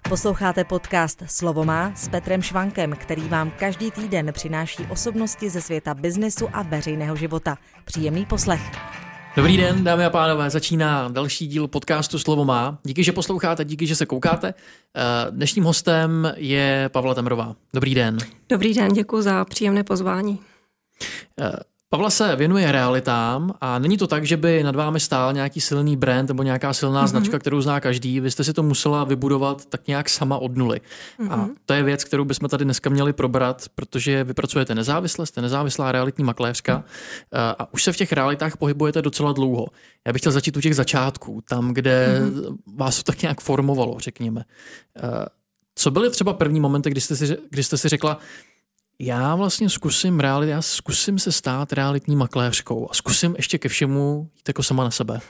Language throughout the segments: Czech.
Posloucháte podcast Slovo má s Petrem Švankem, který vám každý týden přináší osobnosti ze světa biznesu a veřejného života. Příjemný poslech. Dobrý den, dámy a pánové, začíná další díl podcastu Slovo má. Díky, že posloucháte, díky, že se koukáte. Dnešním hostem je Pavla Temrová. Dobrý den. Dobrý den, děkuji za příjemné pozvání. Pavla se věnuje realitám a není to tak, že by nad vámi stál nějaký silný brand nebo nějaká silná značka, kterou zná každý. Vy jste si to musela vybudovat tak nějak sama od nuly. A to je věc, kterou bychom tady dneska měli probrat, protože vy pracujete nezávisle, jste nezávislá realitní makléřka a už se v těch realitách pohybujete docela dlouho. Já bych chtěl začít u těch začátků, tam, kde vás to tak nějak formovalo, řekněme. Co byly třeba první momenty, kdy jste si řekla, já vlastně zkusím se stát realitní makléřkou a zkusím ještě ke všemu jít jako sama na sebe.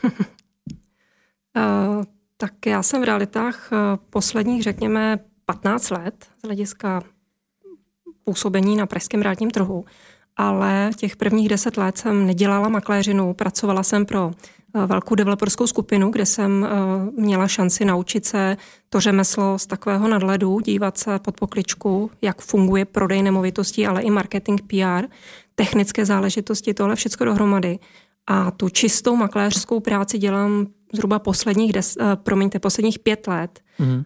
Tak já jsem v realitách posledních, řekněme, 15 let z hlediska působení na pražském realitním trhu, ale těch prvních 10 let jsem nedělala makléřinu, pracovala jsem pro velkou developerskou skupinu, kde jsem měla šanci naučit se to řemeslo z takového nadhledu, dívat se pod pokličku, jak funguje prodej nemovitostí, ale i marketing, PR, technické záležitosti, tohle všechno dohromady. A tu čistou makléřskou práci dělám zhruba posledních 5 let.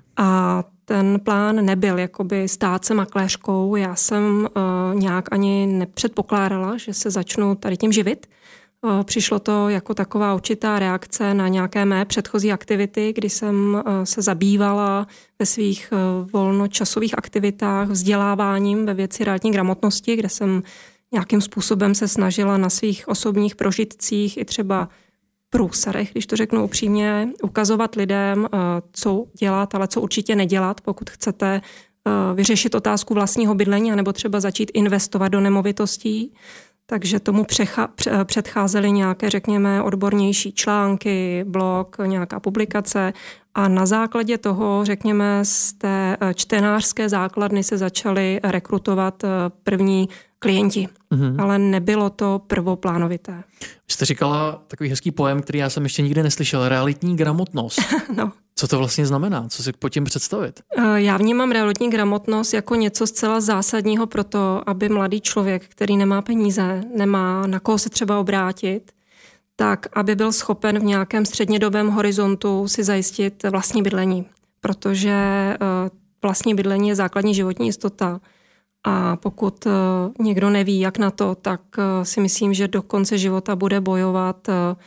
A ten plán nebyl jakoby stát se makléřkou. Já jsem nějak ani nepředpokládala, že se začnu tady tím živit. Přišlo to jako taková určitá reakce na nějaké mé předchozí aktivity, kdy jsem se zabývala ve svých volnočasových aktivitách vzděláváním ve věci realitní gramotnosti, kde jsem nějakým způsobem se snažila na svých osobních prožitcích i třeba průserech, když to řeknu upřímně, ukazovat lidem, co dělat, ale co určitě nedělat, pokud chcete vyřešit otázku vlastního bydlení, anebo třeba začít investovat do nemovitostí. Takže tomu předcházely nějaké, řekněme, odbornější články, blog, nějaká publikace a na základě toho, řekněme, z té čtenářské základny se začaly rekrutovat první klienti, ale nebylo to prvoplánovité. Vy jste říkala takový hezký pojem, který já jsem ještě nikdy neslyšel, realitní gramotnost. No. Co to vlastně znamená? Co si pod tím představit? Já vnímám realitní gramotnost jako něco zcela zásadního pro to, aby mladý člověk, který nemá peníze, nemá na koho se třeba obrátit, tak aby byl schopen v nějakém střednědobém horizontu si zajistit vlastní bydlení. Protože vlastní bydlení je základní životní jistota. A pokud někdo neví, jak na to, tak si myslím, že do konce života bude bojovat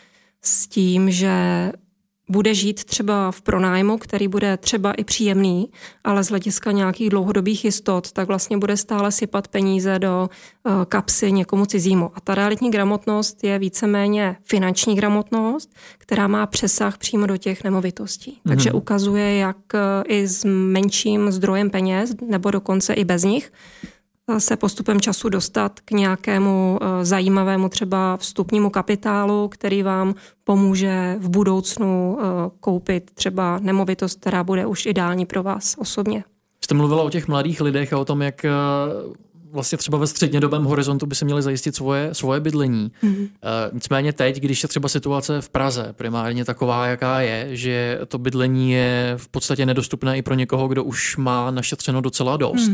s tím, že bude žít třeba v pronájmu, který bude třeba i příjemný, ale z hlediska nějakých dlouhodobých jistot, tak vlastně bude stále sypat peníze do kapsy někomu cizímu. A ta realitní gramotnost je víceméně finanční gramotnost, která má přesah přímo do těch nemovitostí. Takže ukazuje, jak i s menším zdrojem peněz, nebo dokonce i bez nich, se postupem času dostat k nějakému zajímavému třeba vstupnímu kapitálu, který vám pomůže v budoucnu koupit třeba nemovitost, která bude už ideální pro vás osobně. Jste mluvila o těch mladých lidech a o tom, jak vlastně třeba ve střednědobém horizontu by se měli zajistit svoje bydlení. Nicméně teď, když je třeba situace v Praze primárně taková, jaká je, že to bydlení je v podstatě nedostupné i pro někoho, kdo už má našetřeno docela dost,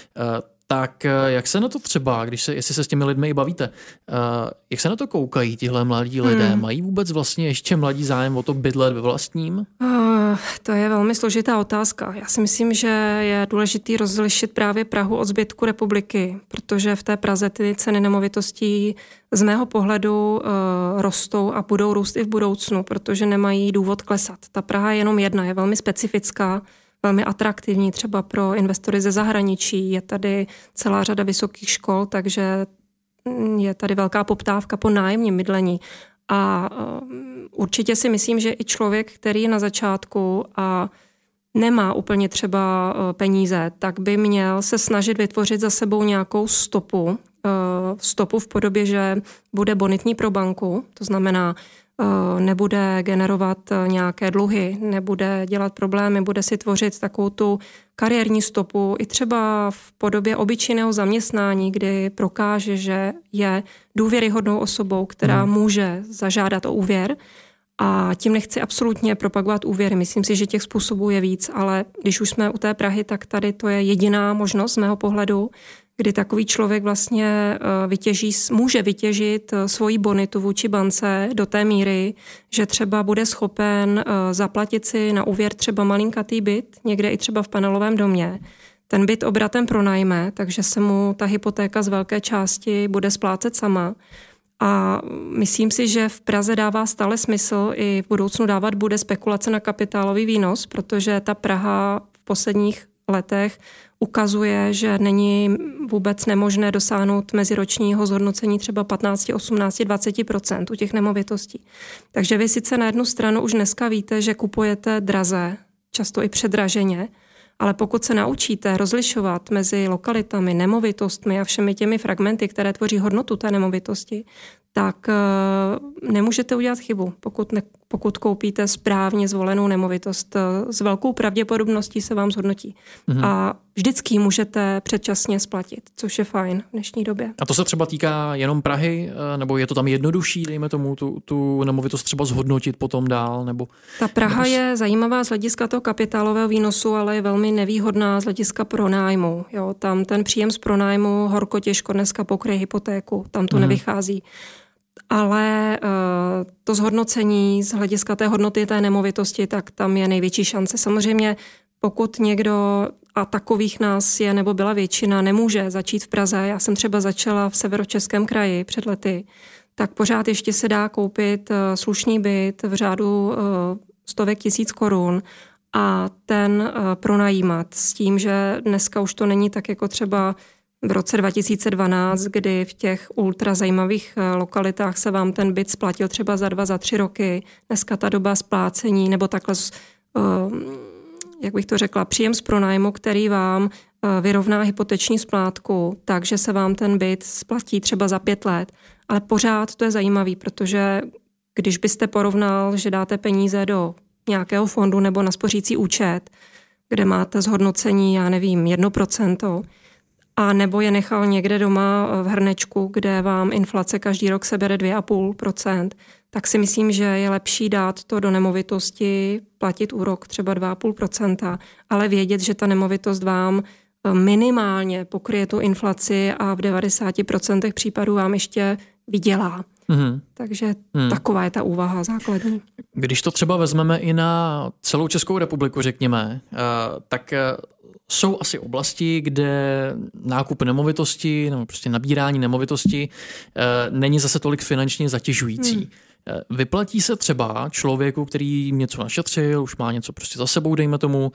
tak jak se na to třeba, jestli se s těmi lidmi i bavíte, jak se na to koukají tihle mladí lidé? Mají vůbec vlastně ještě mladí zájem o to bydlet ve vlastním? To je velmi složitá otázka. Já si myslím, že je důležitý rozlišit právě Prahu od zbytku republiky, protože v té Praze ty ceny nemovitostí z mého pohledu rostou a budou růst i v budoucnu, protože nemají důvod klesat. Ta Praha je jenom jedna, je velmi specifická, velmi atraktivní třeba pro investory ze zahraničí. Je tady celá řada vysokých škol, takže je tady velká poptávka po nájemním bydlení. A určitě si myslím, že i člověk, který je na začátku a nemá úplně třeba peníze, tak by měl se snažit vytvořit za sebou nějakou stopu v podobě, že bude bonitní pro banku, to znamená, nebude generovat nějaké dluhy, nebude dělat problémy, bude si tvořit takovou tu kariérní stopu i třeba v podobě obyčejného zaměstnání, kdy prokáže, že je důvěryhodnou osobou, která může zažádat o úvěr A tím nechci absolutně propagovat úvěry. Myslím si, že těch způsobů je víc, ale když už jsme u té Prahy, tak tady to je jediná možnost z mého pohledu, kdy takový člověk vlastně může vytěžit svoji bonitu vůči bance do té míry, že třeba bude schopen zaplatit si na úvěr třeba malinkatý byt, někde i třeba v panelovém domě. Ten byt obratem pronajme, takže se mu ta hypotéka z velké části bude splácet sama. A myslím si, že v Praze dává stále smysl i v budoucnu dávat bude spekulace na kapitálový výnos, protože ta Praha v posledních letech ukazuje, že není vůbec nemožné dosáhnout meziročního zhodnocení třeba 15, 18, 20% u těch nemovitostí. Takže vy sice na jednu stranu už dneska víte, že kupujete draze, často i předraženě, ale pokud se naučíte rozlišovat mezi lokalitami, nemovitostmi a všemi těmi fragmenty, které tvoří hodnotu té nemovitosti, tak nemůžete udělat chybu, pokud koupíte správně zvolenou nemovitost. S velkou pravděpodobností se vám zhodnotí. A vždycky můžete předčasně splatit, což je fajn v dnešní době. A to se třeba týká jenom Prahy, nebo je to tam jednodušší, dejme tomu, tu nemovitost třeba zhodnotit potom dál? Ta Praha je zajímavá z hlediska toho kapitálového výnosu, ale je velmi nevýhodná z hlediska pronájmu. Jo, tam ten příjem z pronájmu horko těžko dneska pokryje hypotéku, tam to nevychází. Ale to zhodnocení z hlediska té hodnoty té nemovitosti, tak tam je největší šance. Samozřejmě pokud někdo, a takových nás je nebo byla většina, nemůže začít v Praze, já jsem třeba začala v Severočeském kraji před lety, tak pořád ještě se dá koupit slušný byt v řádu stovek tisíc korun a ten pronajímat s tím, že dneska už to není tak jako třeba v roce 2012, kdy v těch ultra zajímavých lokalitách se vám ten byt splatil třeba za 2, za 3 roky. Dneska ta doba splácení nebo takhle, jak bych to řekla, příjem z pronájmu, který vám vyrovná hypoteční splátku, takže se vám ten byt splatí třeba za 5 let. Ale pořád to je zajímavý, protože když byste porovnal, že dáte peníze do nějakého fondu nebo na spořící účet, kde máte zhodnocení, já nevím, 1%, a nebo je nechal někde doma v hrnečku, kde vám inflace každý rok sebere 2,5%, tak si myslím, že je lepší dát to do nemovitosti, platit úrok třeba 2,5%, ale vědět, že ta nemovitost vám minimálně pokryje tu inflaci a v 90% případů vám ještě vydělá. Takže taková je ta úvaha základní. Když to třeba vezmeme i na celou Českou republiku, řekněme, tak jsou asi oblasti, kde nákup nemovitosti nebo prostě nabírání nemovitosti není zase tolik finančně zatěžující. Vyplatí se třeba člověku, který něco našetřil, už má něco prostě za sebou, dejme tomu,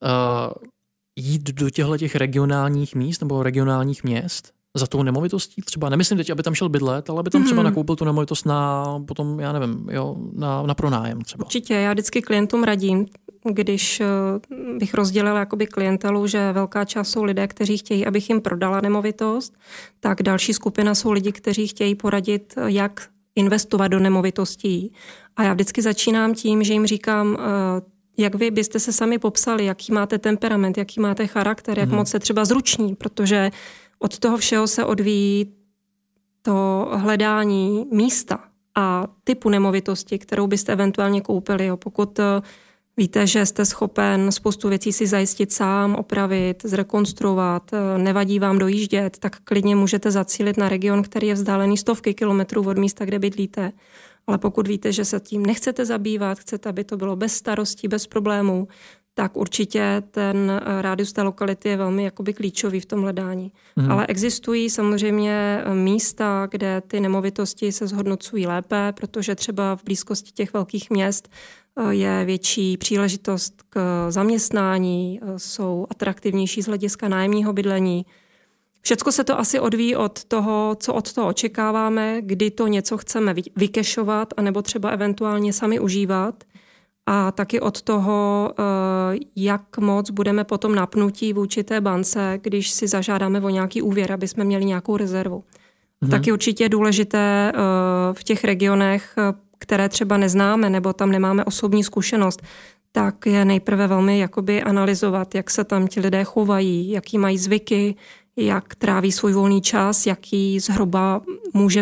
jít do těch regionálních míst nebo regionálních měst za tou nemovitostí? Třeba nemyslím teď, aby tam šel bydlet, ale aby tam třeba nakoupil tu nemovitost na potom, já nevím, na pronájem třeba. Určitě, já vždycky klientům radím, když bych rozdělila jakoby klientelu, že velká část jsou lidé, kteří chtějí, abych jim prodala nemovitost, tak další skupina jsou lidi, kteří chtějí poradit, jak investovat do nemovitostí. A já vždycky začínám tím, že jim říkám, jak vy byste se sami popsali, jaký máte temperament, jaký máte charakter, jak moc se třeba zruční, protože od toho všeho se odvíjí to hledání místa a typu nemovitosti, kterou byste eventuálně koupili. Pokud víte, že jste schopen spoustu věcí si zajistit sám, opravit, zrekonstruovat, nevadí vám dojíždět, tak klidně můžete zacílit na region, který je vzdálený stovky kilometrů od místa, kde bydlíte. Ale pokud víte, že se tím nechcete zabývat, chcete, aby to bylo bez starostí, bez problémů, tak určitě ten rádius té lokality je velmi jakoby klíčový v tom hledání. Ale existují samozřejmě místa, kde ty nemovitosti se zhodnocují lépe, protože třeba v blízkosti těch velkých měst je větší příležitost k zaměstnání, jsou atraktivnější z hlediska nájemního bydlení. Všecko se to asi odvíjí od toho, co od toho očekáváme, kdy to něco chceme vykešovat, anebo třeba eventuálně sami užívat. A taky od toho, jak moc budeme potom napnutí vůči té bance, když si zažádáme o nějaký úvěr, aby jsme měli nějakou rezervu. Taky určitě je důležité v těch regionech, které třeba neznáme, nebo tam nemáme osobní zkušenost, tak je nejprve velmi jakoby analyzovat, jak se tam ti lidé chovají, jaký mají zvyky, jak tráví svůj volný čas, jaký zhruba může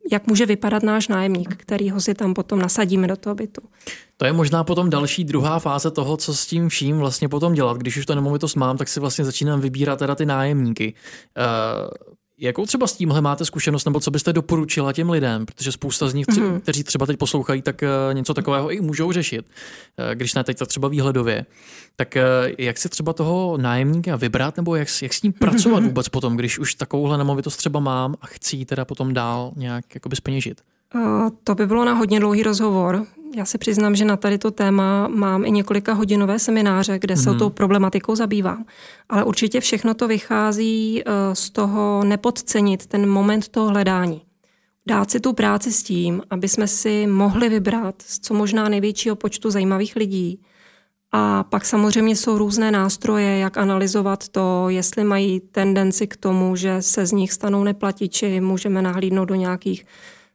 jak může vypadat náš nájemník, kterýho si tam potom nasadíme do toho bytu. To je možná potom další druhá fáze toho, co s tím vším vlastně potom dělat. Když už tu nemovitost mám, tak si vlastně začínám vybírat teda ty nájemníky. Jakou třeba s tímhle máte zkušenost, nebo co byste doporučila těm lidem? Protože spousta z nich, kteří třeba teď poslouchají, tak něco takového i můžou řešit. Když ne teď, tak třeba výhledově. Tak jak si třeba toho nájemníka vybrat, nebo jak s ním pracovat vůbec potom, když už takovouhle nemovitost třeba mám a chci teda potom dál nějak jakoby zpeněžit? To by bylo na hodně dlouhý rozhovor. Já se přiznám, že na tady to téma mám i několika hodinové semináře, kde se o tou problematikou zabývám. Ale určitě všechno to vychází z toho nepodcenit ten moment toho hledání. Dát si tu práci s tím, aby jsme si mohli vybrat z co možná největšího počtu zajímavých lidí. A pak samozřejmě jsou různé nástroje, jak analyzovat to, jestli mají tendenci k tomu, že se z nich stanou neplatiči, můžeme nahlídnout do nějakých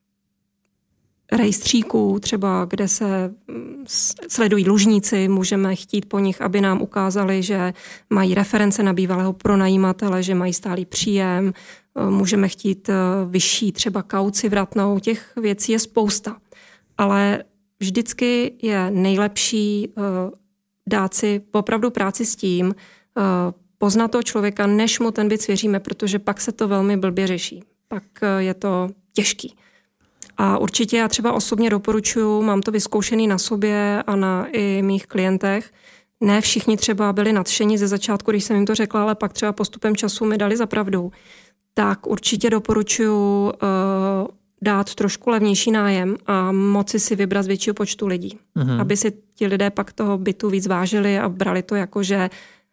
rejstříků, třeba kde se sledují dlužníci, můžeme chtít po nich, aby nám ukázali, že mají reference na bývalého pronajímatele, že mají stálý příjem, můžeme chtít vyšší třeba kauci vratnou, těch věcí je spousta. Ale vždycky je nejlepší dát si opravdu práci s tím, poznat toho člověka, než mu ten byt svěříme, protože pak se to velmi blbě řeší. Pak je to těžký. A určitě já třeba osobně doporučuji, mám to vyzkoušený na sobě a na i mých klientech. Ne všichni třeba byli nadšení ze začátku, když jsem jim to řekla, ale pak třeba postupem času mi dali za pravdu. Tak určitě doporučuji dát trošku levnější nájem a moci si vybrat z většího počtu lidí. Aby si ti lidé pak toho bytu víc vážili a brali to jako, že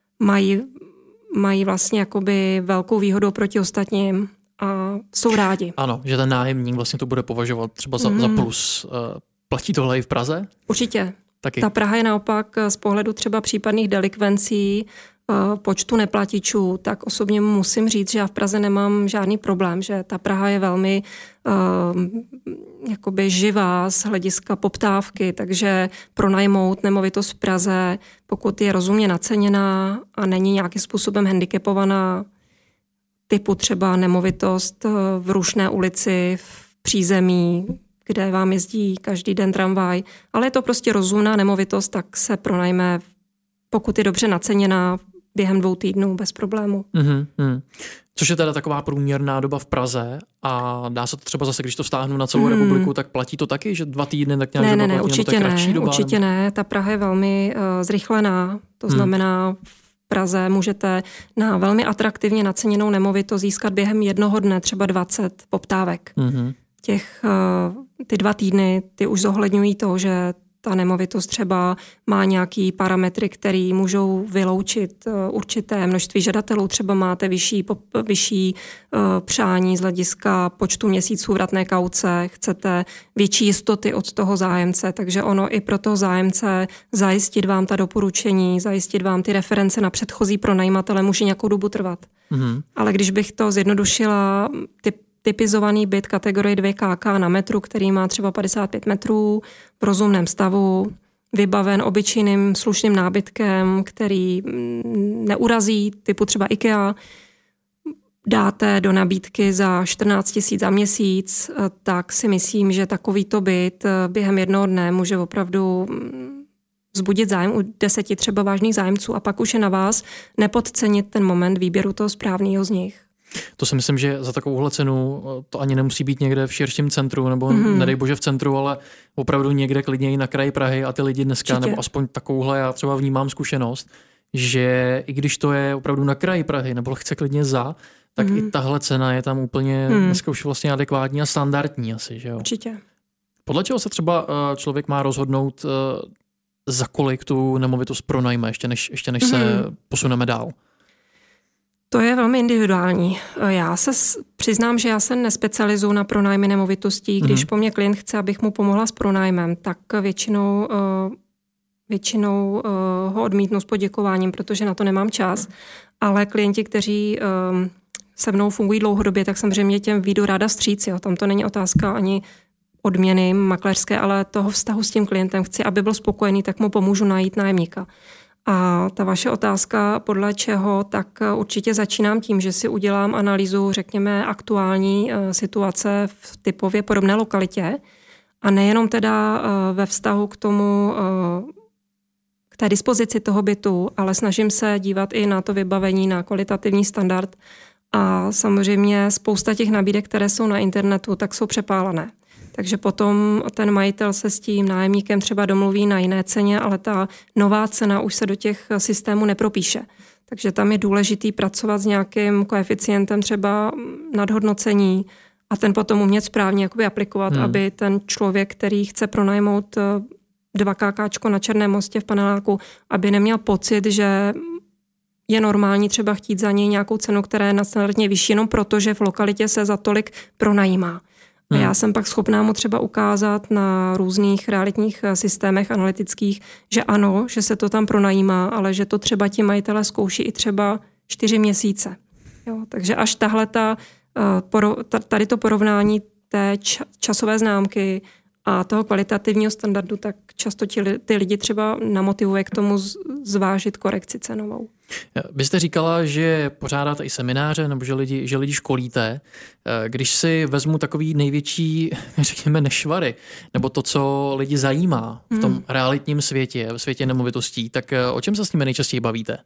mají vlastně jakoby velkou výhodu proti ostatním. A jsou rádi. Ano, že ten nájemník vlastně to bude považovat třeba za plus. Platí tohle i v Praze? Určitě. Taky. Ta Praha je naopak z pohledu třeba případných delikvencí, počtu neplatičů, tak osobně musím říct, že já v Praze nemám žádný problém, že ta Praha je velmi jakoby živá z hlediska poptávky, takže pronajmout nemovitost v Praze, pokud je rozumně naceněná a není nějakým způsobem handicapovaná, typu třeba nemovitost v Rušné ulici, v přízemí, kde vám jezdí každý den tramvaj, ale je to prostě rozumná nemovitost, tak se pronajme, pokud je dobře naceněná, během 2 týdnů bez problému. Což je teda taková průměrná doba v Praze a dá se to třeba zase, když to vztáhnu na celou republiku, tak platí to taky, že 2 týdny tak nějak doba platí, určitě nebo kratší doba? Určitě ne, ta Praha je velmi zrychlená, to znamená Praze můžete na velmi atraktivně naceněnou nemovitost získat během jednoho dne třeba 20 poptávek. Ty 2 týdny, ty už zohledňují to, že ta nemovitost třeba má nějaký parametry, které můžou vyloučit určité množství žadatelů. Třeba máte vyšší přání z hlediska počtu měsíců vratné kauce, chcete větší jistoty od toho zájemce, takže ono i pro toho zájemce zajistit vám ta doporučení, zajistit vám ty reference na předchozí pronajímatele může nějakou dobu trvat. Ale když bych to zjednodušila, typizovaný byt kategorie 2 KK na metru, který má třeba 55 metrů, v rozumném stavu, vybaven obyčejným slušným nábytkem, který neurazí, typu třeba IKEA, dáte do nabídky za 14 000 za měsíc, tak si myslím, že takovýto byt během jednoho dne může opravdu vzbudit zájem u 10 třeba vážných zájemců a pak už je na vás nepodcenit ten moment výběru toho správného z nich. To si myslím, že za takovouhle cenu to ani nemusí být někde v širším centru, nebo nedej bože v centru, ale opravdu někde klidně i na kraji Prahy a ty lidi dneska, určitě. Nebo aspoň takovouhle, já třeba vnímám zkušenost, že i když to je opravdu na kraji Prahy, nebo chce klidně tak i tahle cena je tam úplně dneska už vlastně adekvátní a standardní asi, že jo? Určitě. Podle čeho se třeba člověk má rozhodnout, za kolik tu nemovitost pronajme, ještě než se posuneme dál? To je velmi individuální. Já se přiznám, že já se nespecializuju na pronájmy nemovitostí. Když po mně klient chce, abych mu pomohla s pronájmem, tak většinou ho odmítnu s poděkováním, protože na to nemám čas. Ale klienti, kteří se mnou fungují dlouhodobě, tak samozřejmě těm vyjdu ráda vstříc. Jo. Tam to není otázka ani odměny makléřské, ale toho vztahu s tím klientem. Chci, aby byl spokojený, tak mu pomůžu najít nájemníka. A ta vaše otázka, podle čeho, tak určitě začínám tím, že si udělám analýzu, řekněme, aktuální situace v typově podobné lokalitě a nejenom teda ve vztahu k tomu, k té dispozici toho bytu, ale snažím se dívat i na to vybavení, na kvalitativní standard a samozřejmě spousta těch nabídek, které jsou na internetu, tak jsou přepálené. Takže potom ten majitel se s tím nájemníkem třeba domluví na jiné ceně, ale ta nová cena už se do těch systémů nepropíše. Takže tam je důležitý pracovat s nějakým koeficientem třeba nadhodnocení a ten potom umět správně jakoby aplikovat, aby ten člověk, který chce pronajmout 2 KKčko na Černém mostě v paneláku, aby neměl pocit, že je normální třeba chtít za něj nějakou cenu, která je nadstandardně vyšší, jenom protože v lokalitě se za tolik pronajímá. A já jsem pak schopná mu třeba ukázat na různých realitních systémech analytických, že ano, že se to tam pronajímá, ale že to třeba ti majitelé zkouší i třeba 4 měsíce. Jo, takže až tady to porovnání té časové známky a toho kvalitativního standardu, tak často ty lidi třeba namotivuje k tomu zvážit korekci cenovou. Vy jste říkala, že pořádáte i semináře, nebo že lidi školíte. Když si vezmu takový největší, řekněme, nešvary, nebo to, co lidi zajímá v tom realitním světě, v světě nemovitostí, tak o čem se s nimi nejčastěji bavíte?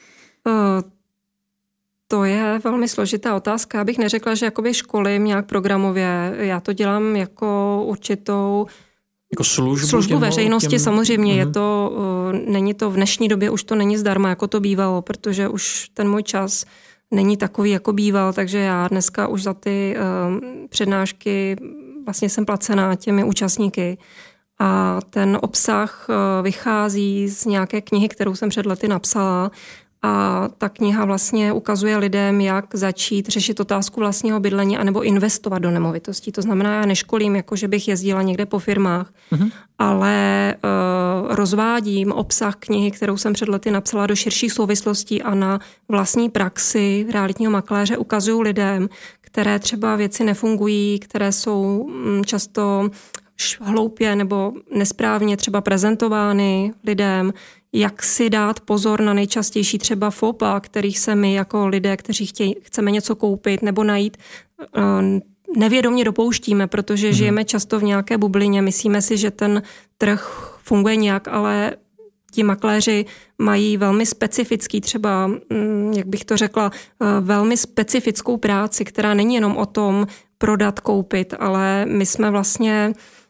To je velmi složitá otázka. Já bych neřekla, že jakoby školím nějak programově. Já to dělám jako určitou jako službu veřejnosti. Samozřejmě je to, není to v dnešní době, už to není zdarma, jako to bývalo, protože už ten můj čas není takový, jako býval, takže já dneska už za ty přednášky vlastně jsem placená těmi účastníky. A ten obsah vychází z nějaké knihy, kterou jsem před lety napsala. A ta kniha vlastně ukazuje lidem, jak začít řešit otázku vlastního bydlení anebo investovat do nemovitostí. To znamená, já neškolím, jako že bych jezdila někde po firmách, ale rozvádím obsah knihy, kterou jsem před lety napsala do širších souvislostí a na vlastní praxi realitního makléře ukazuju lidem, které třeba věci nefungují, které jsou často hloupě nebo nesprávně třeba prezentovány lidem, jak si dát pozor na nejčastější třeba fópa, kterých se my jako lidé, kteří chceme něco koupit nebo najít, nevědomě dopouštíme, protože žijeme často v nějaké bublině. Myslíme si, že ten trh funguje nějak, ale ti makléři mají velmi specifický třeba, jak bych to řekla, velmi specifickou práci, která není jenom o tom prodat, koupit, ale my jsme vlastně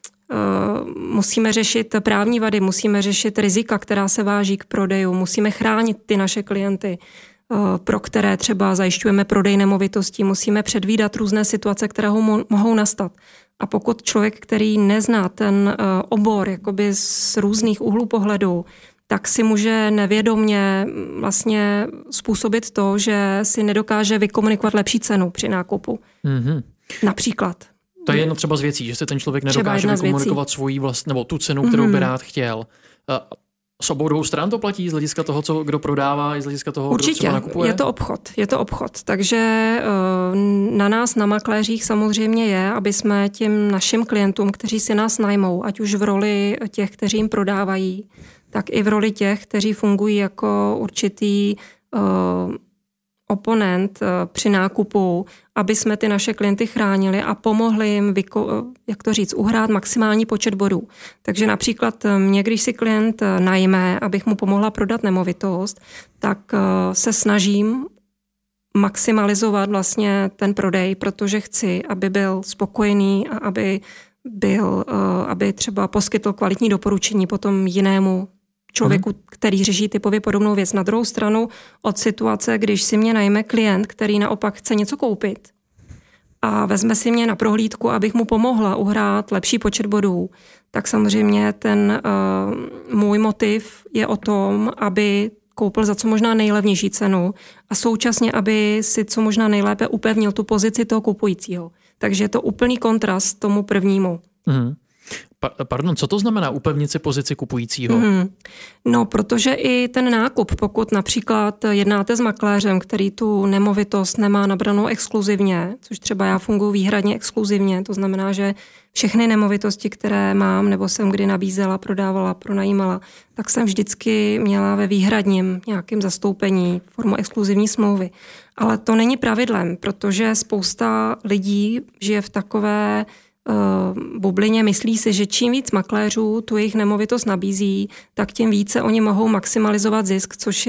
musíme řešit právní vady, musíme řešit rizika, která se váží k prodeju, musíme chránit ty naše klienty, pro které třeba zajišťujeme prodej nemovitostí, musíme předvídat různé situace, které mohou nastat. A pokud člověk, který nezná ten obor jakoby z různých úhlů pohledu, tak si může nevědomně vlastně způsobit to, že si nedokáže vykomunikovat lepší cenu při nákupu. Například. To je jedno třeba z věcí, že se ten člověk nedokáže vykomunikovat svoji nebo tu cenu, kterou by rád chtěl. S obou dvou stran to platí z hlediska toho, kdo prodává, i z hlediska toho, určitě, kdo třeba nakupuje? Je to obchod. Takže na nás, na makléřích samozřejmě je, aby jsme těm našim klientům, kteří si nás najmou, ať už v roli těch, kteří jim prodávají, tak i v roli těch, kteří fungují jako určitý oponent při nákupu, aby jsme ty naše klienty chránili a pomohli jim, uhrát maximální počet bodů. Takže například mě, když si klient najme, abych mu pomohla prodat nemovitost, tak se snažím maximalizovat vlastně ten prodej, protože chci, aby byl spokojený a aby třeba poskytl kvalitní doporučení potom jinému člověku, který řeší typově podobnou věc. Na druhou stranu od situace, když si mě najme klient, který naopak chce něco koupit a vezme si mě na prohlídku, abych mu pomohla uhrát lepší počet bodů, tak samozřejmě ten můj motiv je o tom, aby koupil za co možná nejlevnější cenu a současně, aby si co možná nejlépe upevnil tu pozici toho kupujícího. Takže je to úplný kontrast tomu prvnímu. Pardon, co to znamená upevnit si pozici kupujícího? No, protože i ten nákup, pokud například jednáte s makléřem, který tu nemovitost nemá nabranou exkluzivně, což třeba já funguji výhradně exkluzivně, to znamená, že všechny nemovitosti, které mám nebo jsem kdy nabízela, prodávala, pronajímala, tak jsem vždycky měla ve výhradním nějakém zastoupení formou exkluzivní smlouvy. Ale to není pravidlem, protože spousta lidí žije v takové bublině, myslí si, že čím víc makléřů tu jejich nemovitost nabízí, tak tím více oni mohou maximalizovat zisk, což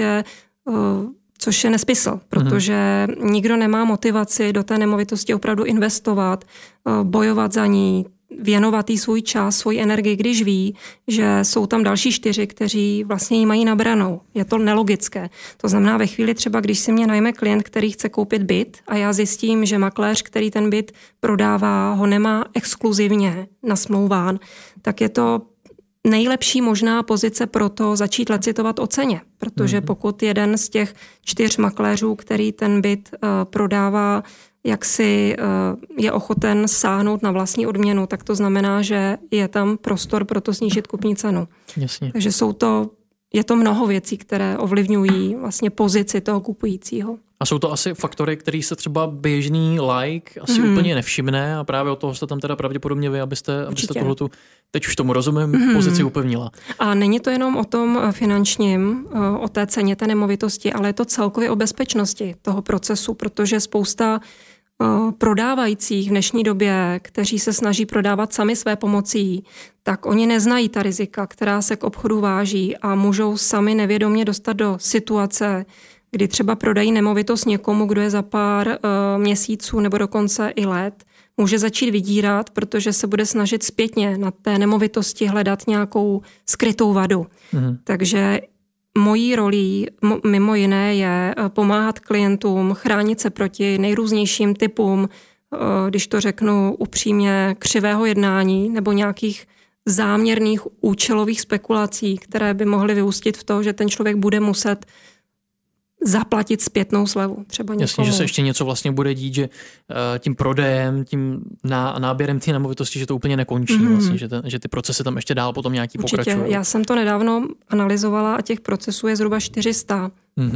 je nesmysl, protože nikdo nemá motivaci do té nemovitosti opravdu investovat, bojovat za ní, věnovat jí svůj čas, svou energii, když ví, že jsou tam další 4, kteří vlastně jí mají nabranou. Je to nelogické. To znamená, ve chvíli třeba, když si mě najme klient, který chce koupit byt a já zjistím, že makléř, který ten byt prodává, ho nemá exkluzivně nasmlouván, tak je to nejlepší možná pozice pro to začít lecitovat o ceně. Protože pokud jeden z těch 4 makléřů, který ten byt prodává, jak si je ochoten sáhnout na vlastní odměnu, tak to znamená, že je tam prostor pro to snížit kupní cenu. Jasně. Takže je to mnoho věcí, které ovlivňují vlastně pozici toho kupujícího. A jsou to asi faktory, který se třeba běžný like asi úplně nevšimne a právě od toho jste tam teda pravděpodobně vy, abyste tohletu, teď už tomu rozumím, pozici upevnila. A není to jenom o tom finančním, o té ceně té nemovitosti, ale je to celkově o bezpečnosti toho procesu, protože spousta prodávajících v dnešní době, kteří se snaží prodávat sami své pomocí, tak oni neznají ta rizika, která se k obchodu váží a můžou sami nevědomě dostat do situace, kdy třeba prodají nemovitost někomu, kdo je za pár měsíců nebo dokonce i let, může začít vydírat, protože se bude snažit zpětně na té nemovitosti hledat nějakou skrytou vadu. Takže mojí rolí mimo jiné je pomáhat klientům, chránit se proti nejrůznějším typům, když to řeknu upřímně, křivého jednání nebo nějakých záměrných účelových spekulací, které by mohly vyústit v to, že ten člověk bude muset zaplatit zpětnou slevu. Třeba někomu. Jasně, že se ještě něco vlastně bude dít, že tím prodejem, tím náběrem té nemovitosti, že to úplně nekončí vlastně, že ty procesy tam ještě dál potom nějaký pokračují. Já jsem to nedávno analyzovala a těch procesů je zhruba 400,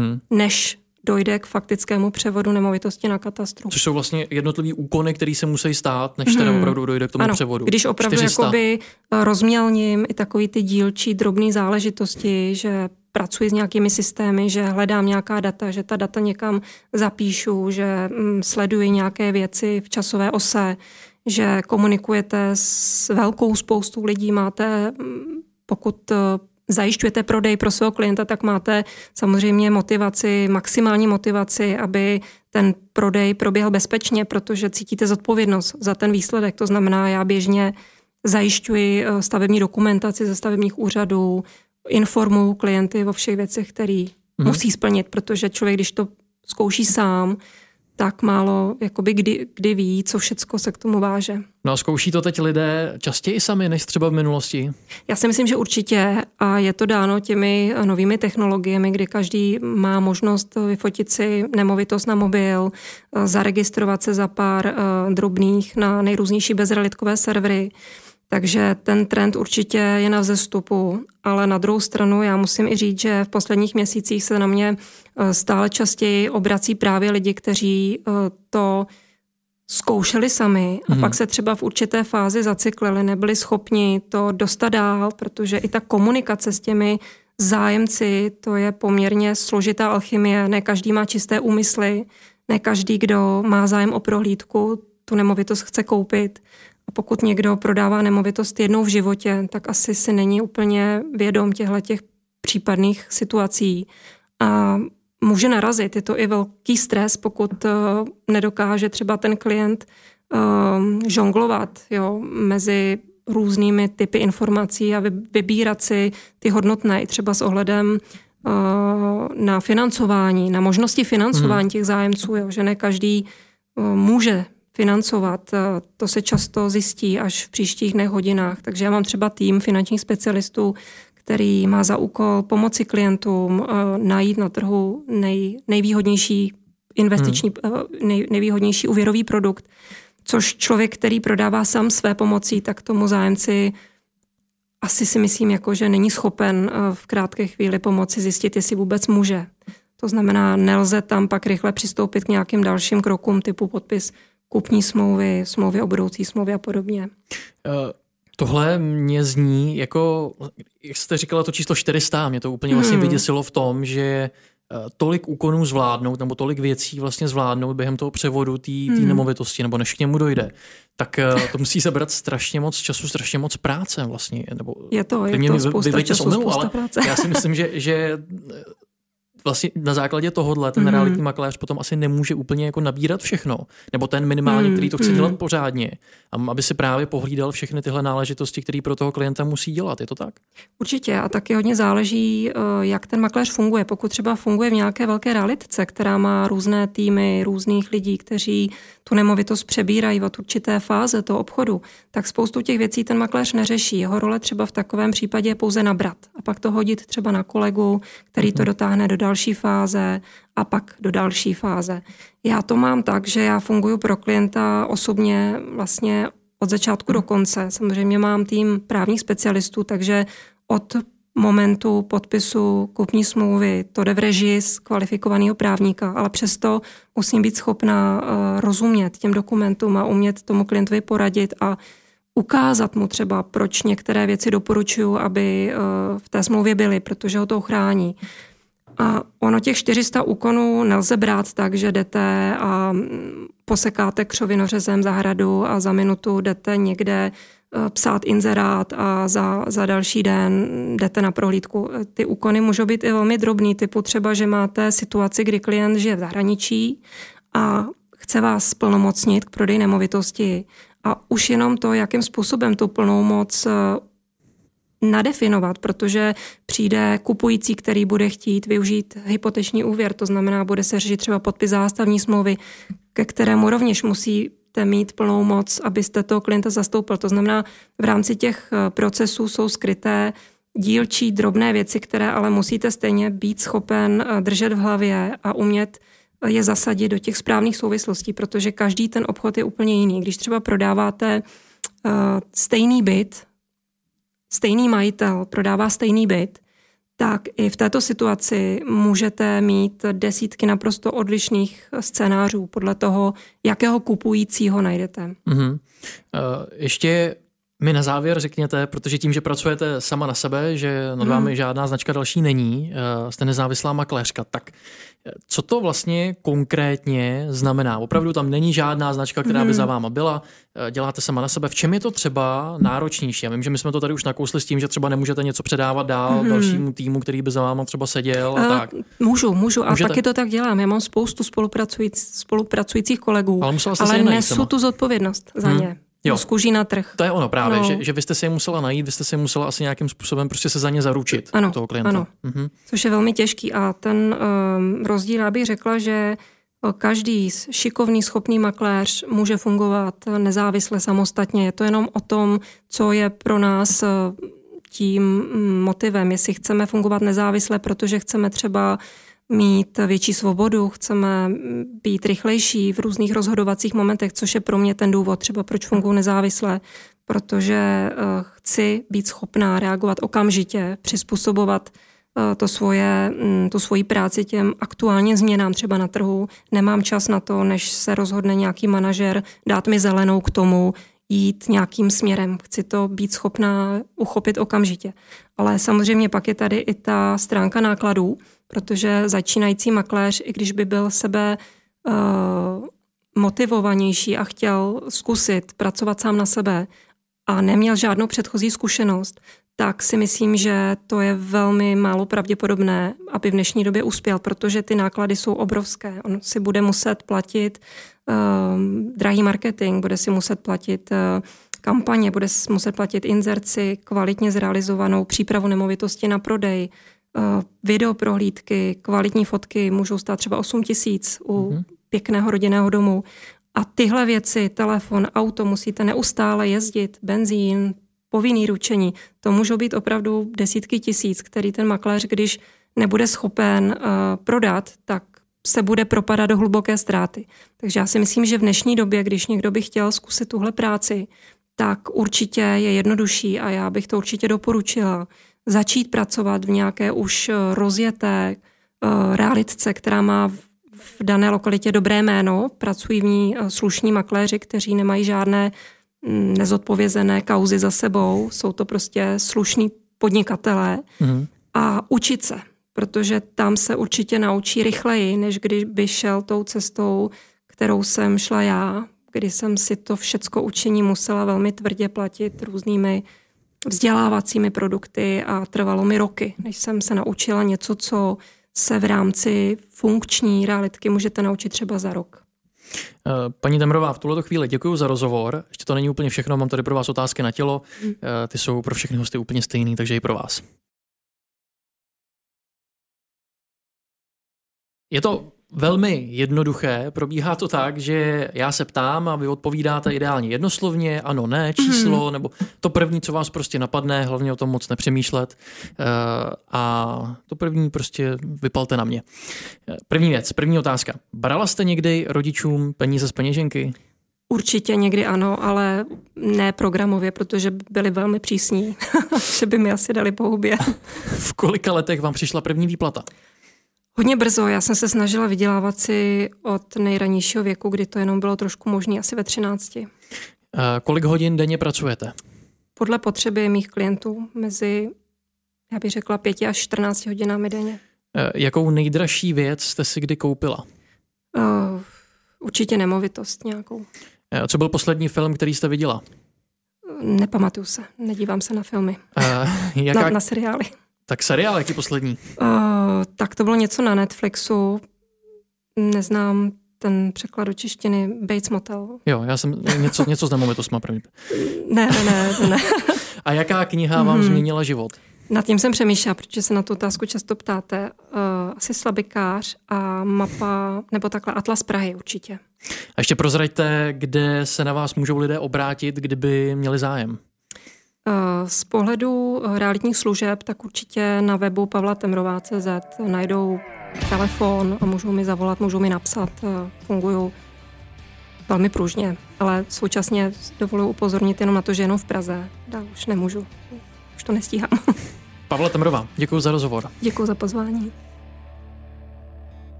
než dojde k faktickému převodu nemovitosti na katastru. Což jsou vlastně jednotlivý úkony, které se musí stát, než teda opravdu dojde k tomu převodu. Když opravdu jakoby rozmělním i takový ty dílčí drobné záležitosti, že pracuji s nějakými systémy, že hledám nějaká data, že ta data někam zapíšu, že sleduji nějaké věci v časové ose, že komunikujete s velkou spoustou lidí, máte, pokud zajišťujete prodej pro svého klienta, tak máte samozřejmě maximální motivaci, aby ten prodej proběhl bezpečně, protože cítíte zodpovědnost za ten výsledek. To znamená, já běžně zajišťuji stavební dokumentaci ze stavebních úřadů, informuju klienty o všech věcech, které musí splnit, protože člověk, když to zkouší sám, tak málo jakoby kdy ví, co všecko se k tomu váže. No a zkouší to teď lidé častěji sami, než třeba v minulosti? Já si myslím, že určitě a je to dáno těmi novými technologiemi, kdy každý má možnost vyfotit si nemovitost na mobil, zaregistrovat se za pár drobných na nejrůznější bezrelitkové servery. Takže ten trend určitě je na vzestupu, ale na druhou stranu já musím i říct, že v posledních měsících se na mě stále častěji obrací právě lidi, kteří to zkoušeli sami a pak se třeba v určité fázi zacyklili, nebyli schopni to dostat dál, protože i ta komunikace s těmi zájemci, to je poměrně složitá alchymie, ne každý má čisté úmysly, ne každý, kdo má zájem o prohlídku, tu nemovitost chce koupit. A pokud někdo prodává nemovitost jednou v životě, tak asi si není úplně vědom těch případných situací. A může narazit. Je to i velký stres, pokud nedokáže třeba ten klient žonglovat mezi různými typy informací a vybírat si ty hodnotné, i třeba s ohledem na financování, na možnosti financování těch zájemců, že ne každý může financovat. To se často zjistí až v příštích dnech, hodinách. Takže já mám třeba tým finančních specialistů, který má za úkol pomoci klientům najít na trhu nejvýhodnější investiční, nejvýhodnější úvěrový produkt, což člověk, který prodává sám své pomocí, tak tomu zájemci asi si myslím, jako, že není schopen v krátké chvíli pomoci zjistit, jestli vůbec může. To znamená, nelze tam pak rychle přistoupit k nějakým dalším krokům typu podpis kupní smlouvy, smlouvy o budoucí smlouvy a podobně. Tohle mě zní jako, jak jste říkala, to číslo 400, mě to úplně vlastně vyděsilo v tom, že tolik úkonů zvládnout, nebo tolik věcí vlastně zvládnout během toho převodu té nemovitosti, nebo než k němu dojde, tak to musí zabrat strašně moc času, strašně moc práce vlastně. Nebo je to spousta času, spousta práce. Já si myslím, že vlastně na základě tohohle ten realitní makléř potom asi nemůže úplně jako nabírat všechno, nebo ten minimálně, který to chce dělat pořádně, aby si právě pohlídal všechny tyhle náležitosti, které pro toho klienta musí dělat. Je to tak? Určitě a taky hodně záleží, jak ten makléř funguje. Pokud třeba funguje v nějaké velké realitce, která má různé týmy, různých lidí, kteří tu nemovitost přebírají od určité fáze toho obchodu, tak spoustu těch věcí ten makléř neřeší. Jeho role třeba v takovém případě je pouze nabrat a pak to hodit třeba na kolegu, který to dotáhne do další fáze a pak do další fáze. Já to mám tak, že já funguji pro klienta osobně vlastně od začátku do konce. Samozřejmě mám tým právních specialistů, takže od momentu podpisu kupní smlouvy to jde v režii z kvalifikovaného právníka, ale přesto musím být schopná rozumět těm dokumentům a umět tomu klientovi poradit a ukázat mu třeba, proč některé věci doporučuju, aby v té smlouvě byly, protože ho to ochrání. A ono těch 400 úkonů nelze brát tak, že jdete a posekáte křovinořezem zahradu a za minutu jdete někde psát inzerát a za další den jdete na prohlídku. Ty úkony můžou být i velmi drobný, typu třeba, že máte situaci, kdy klient žije v zahraničí a chce vás plnomocnit k prodeji nemovitosti a už jenom to, jakým způsobem tu plnou moc nadefinovat, protože přijde kupující, který bude chtít využít hypoteční úvěr, to znamená, bude se řešit třeba podpis zástavní smlouvy, ke kterému rovněž musíte mít plnou moc, abyste toho klienta zastoupil. To znamená, v rámci těch procesů jsou skryté dílčí drobné věci, které ale musíte stejně být schopen držet v hlavě a umět je zasadit do těch správných souvislostí, protože každý ten obchod je úplně jiný. Když třeba prodáváte stejný byt, stejný majitel prodává stejný byt, tak i v této situaci můžete mít desítky naprosto odlišných scénářů podle toho, jakého kupujícího najdete. Ještě mi na závěr řekněte, protože tím, že pracujete sama na sebe, že nad vámi žádná značka další není, jste nezávislá makléřka, tak co to vlastně konkrétně znamená? Opravdu tam není žádná značka, která by za váma byla, děláte sama na sebe. V čem je to třeba náročnější? Já vím, že my jsme to tady už nakousli s tím, že třeba nemůžete něco předávat dál dalšímu týmu, který by za váma třeba seděl a tak. Můžu a taky to tak dělám. Já mám spoustu spolupracujících kolegů, ale nesu tu zodpovědnost za ně. Z kůží na trh. To je ono právě, že vy jste si je musela najít, vy jste si je musela asi nějakým způsobem prostě se za ně zaručit. Ano, toho klienta. Ano. Což je velmi těžký a ten rozdíl, já bych řekla, že každý šikovný, schopný makléř může fungovat nezávisle, samostatně. Je to jenom o tom, co je pro nás tím motivem. Jestli chceme fungovat nezávisle, protože chceme třeba mít větší svobodu, chceme být rychlejší v různých rozhodovacích momentech, což je pro mě ten důvod, třeba proč funguji nezávisle, protože chci být schopná reagovat okamžitě, přizpůsobovat tu svoji práci těm aktuálním změnám třeba na trhu. Nemám čas na to, než se rozhodne nějaký manažer dát mi zelenou k tomu, jít nějakým směrem. Chci to být schopná uchopit okamžitě. Ale samozřejmě pak je tady i ta stránka nákladů, protože začínající makléř, i když by byl sebe motivovanější a chtěl zkusit pracovat sám na sebe a neměl žádnou předchozí zkušenost, tak si myslím, že to je velmi málo pravděpodobné, aby v dnešní době uspěl, protože ty náklady jsou obrovské. On si bude muset platit drahý marketing, bude si muset platit kampaně, bude si muset platit inzerci, kvalitně zrealizovanou přípravu nemovitosti na prodej, videoprohlídky, kvalitní fotky můžou stát třeba 8 000 u pěkného rodinného domu. A tyhle věci, telefon, auto, musíte neustále jezdit, benzín, povinný ručení, to můžou být opravdu desítky tisíc, který ten makléř, když nebude schopen prodat, tak se bude propadat do hluboké ztráty. Takže já si myslím, že v dnešní době, když někdo by chtěl zkusit tuhle práci, tak určitě je jednodušší a já bych to určitě doporučila začít pracovat v nějaké už rozjeté realitce, která má v dané lokalitě dobré jméno. Pracují v ní slušní makléři, kteří nemají žádné nezodpovězené kauzy za sebou. Jsou to prostě slušní podnikatelé a učit se, protože tam se určitě naučí rychleji, než kdyby šel tou cestou, kterou jsem šla já, kdy jsem si to všecko učení musela velmi tvrdě platit různými vzdělávacími produkty a trvalo mi roky, než jsem se naučila něco, co se v rámci funkční realitky můžete naučit třeba za rok. Paní Demrová, v tuhleto chvíli děkuji za rozhovor. Ještě to není úplně všechno, mám tady pro vás otázky na tělo. Ty jsou pro všechny hosty úplně stejný, takže i pro vás. Je to velmi jednoduché, probíhá to tak, že já se ptám a vy odpovídáte ideálně jednoslovně, ano, ne, číslo, nebo to první, co vás prostě napadne, hlavně o tom moc nepřemýšlet a to první prostě vypalte na mě. První věc, první otázka. Brala jste někdy rodičům peníze z peněženky? Určitě někdy ano, ale ne programově, protože byli velmi přísní, že by mi asi dali po hubě. V kolika letech vám přišla první výplata? Hodně brzo, já jsem se snažila vydělávat si od nejranějšího věku, kdy to jenom bylo trošku možné, asi ve 13. Kolik hodin denně pracujete? Podle potřeby mých klientů mezi, já bych řekla, 5 až 14 hodinami denně. Jakou nejdražší věc jste si kdy koupila? Určitě nemovitost nějakou. Co byl poslední film, který jste viděla? Nepamatuju se, nedívám se na filmy. Na seriály. Tak seriál, jaký poslední? Tak to bylo něco na Netflixu, neznám ten překlad do češtiny, Bates Motel. Jo, já jsem něco s nemovitostma první. Ne. A jaká kniha vám změnila život? Nad tím jsem přemýšlela, protože se na tu otázku často ptáte. Asi Slabikář a mapa, nebo takhle Atlas Prahy určitě. A ještě prozraďte, kde se na vás můžou lidé obrátit, kdyby měli zájem. Z pohledu realitních služeb, tak určitě na webu pavlatemrová.cz najdou telefon a můžou mi zavolat, můžou mi napsat. Fungují velmi pružně, ale současně dovoluji upozornit jenom na to, že jenom v Praze. Dál už nemůžu, už to nestíhám. Pavla Temrová, děkuji za rozhovor. Děkuji za pozvání.